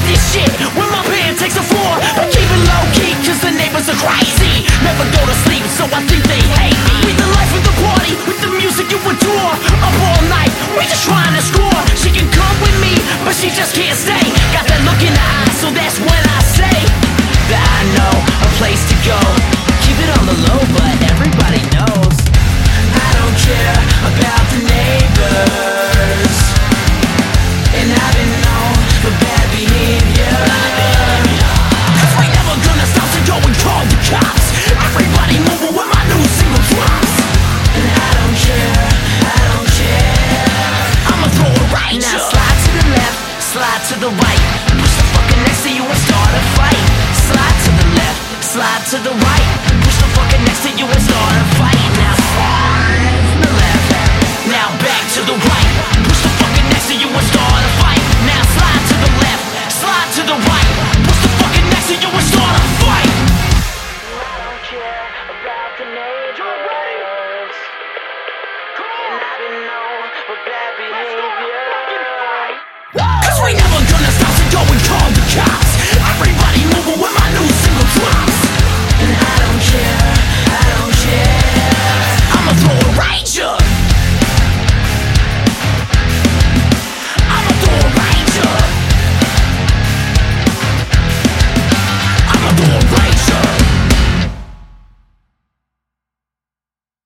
this shit when my band takes the floor. But keep it low key, cause the neighbors are crazy. Never go to sleep, so I think they hate me. We the life of the party, with the music you adore. Up all night, we just trying to score. She can come with me, but she just can't stay. Got that look in her eyes, so that's when I say that I know a place to go. Keep it on the low, but everybody knows I don't care about the neighbors, and I've been known for bad behavior. Cause we never gonna stop, so go and call the cops. Everybody moving when my new single drops. And I don't care, I don't care. I'ma throw it right now. Slide to the left, slide to the right. Push the fucker next to you and start a fight. Slide to the left, slide to the right. Push the fucker next to you and start a fight. Now slide to the left, now back to the right. Push the fucker next to you and start a fight. Now slide to the left, slide to the right. Push the fucker next to you and start a fight. I don't care about the neighbors, and I didn't know for bad behavior. Cause we never gonna stop, so go and call the cops.